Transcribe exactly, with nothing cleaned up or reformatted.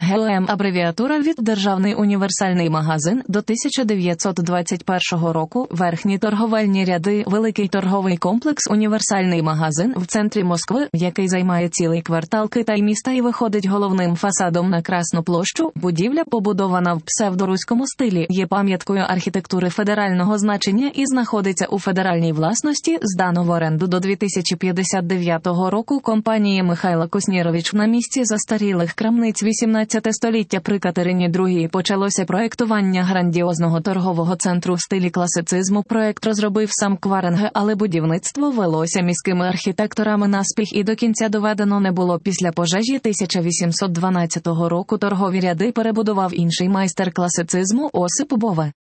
ГУМ – абревіатура від Державний універсальний магазин. До тисяча дев'ятсот двадцять першого року верхні торговельні ряди, великий торговий комплекс «Універсальний магазин» в центрі Москви, який займає цілий квартал Китай міста і виходить головним фасадом на Красну площу. Будівля, побудована в псевдоруському стилі, є пам'яткою архітектури федерального значення і знаходиться у федеральній власності, здано в оренду до дві тисячі п'ятдесят дев'ятого року компанії Михайла Куснірович. На місці застарілих крамниць вісімнадцяте століття при Катерині другій почалося проєктування грандіозного торгового центру в стилі класицизму. Проєкт розробив сам Кваренге, але будівництво велося міськими архітекторами наспіх і до кінця доведено не було. Після пожежі тисяча вісімсот дванадцятого року торгові ряди перебудував інший майстер класицизму Осип Бове.